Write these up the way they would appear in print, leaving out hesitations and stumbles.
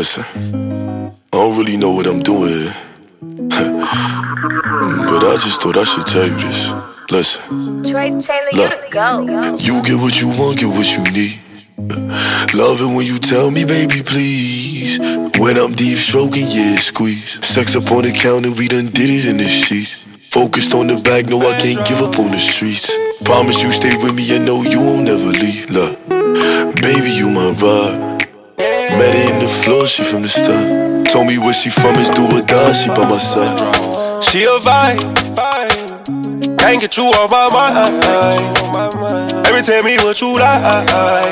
Listen, I don't really know what I'm doing here. But I just thought I should tell you this. Listen, Troy Taylor, you the go. you get what you want, get what you need. Love it when you tell me, baby, please. When I'm deep stroking, yeah, squeeze. Sex up on the counter, we done did it in the sheets. Focused on the bag, no, I can't give up on the streets. Promise you stay with me, I know you won't never leave. Look, baby, you my vibe. Met her in the floor, she from the start. Told me where she from is do or die, she by my side. She a vibe, can't get you off my mind. Every tell me what you like.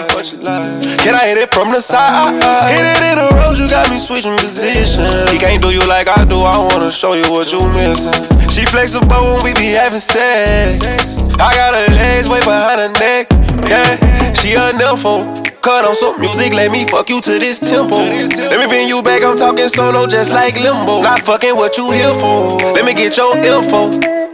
Can I hit it from the side? Hit it in the road, you got me switching positions. He can't do you like I do, I wanna show you what you missing. She flexible when we be having sex. I got her legs way behind her neck. Yeah, she a nympho. Cut on some music, let me fuck you to this tempo. Let me bring you back, I'm talking solo just like Limbo. Not fucking what you here for, let me get your info.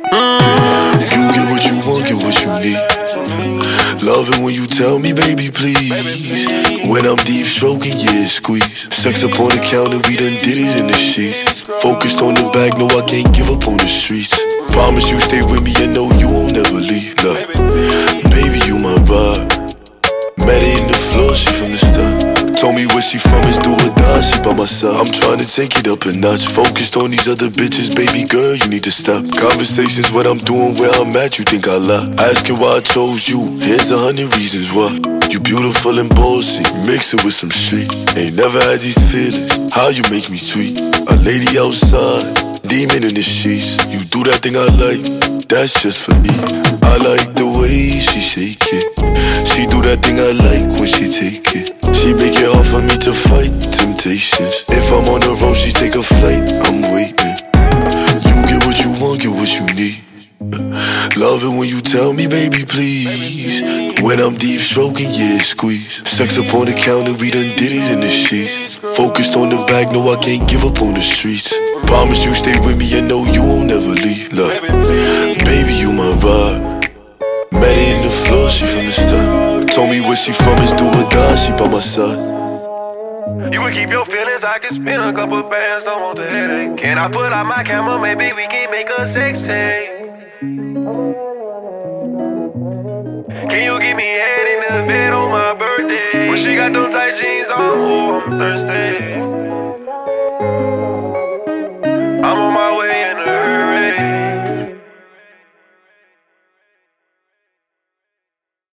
You get what you want, get what you need. Love it when you tell me, baby, please. When I'm deep stroking, yeah, squeeze. Sex up on the counter, we done did it in the sheets. Focused on the bag, no, I can't give up on the streets. Promise you stay with me, I know you won't never leave. Look, baby, you my vibe. Met her in the floor, she from the start. Told me where she from is do or die, she by my side. I'm trying to take it up a notch. Focused on these other bitches, baby girl, you need to stop. Conversations, what I'm doing, where I'm at, you think I lie. Asking why I chose you, here's 100 reasons why. You beautiful and bossy, mix it with some street. Ain't never had these feelings, how you make me sweet. A lady outside, demon in the sheets. You do that thing I like, that's just for me. I like the way she shake it. She do that thing I like when she take it. She make it hard for me to fight temptations. If I'm on the road, she take a flight, I'm waiting. You get what you want, get what you need. Love it when you tell me, baby, please. When I'm deep stroking, yeah, squeeze. Sex up on the counter, we done did it in the sheets. Focused on the bag, no, I can't give up on the streets. Promise you stay with me, I know you won't never leave. Look, baby, you my vibe. Met her in the floor, she from the start. Told me where she from is do or die, she by my side. You can keep your feelings, I can spin a couple bands, don't want the headache. Can I put out my camera, maybe we can make a sex tape? Can you give me head in the bed on my birthday? When she got them tight jeans on, oh, I'm thirsty.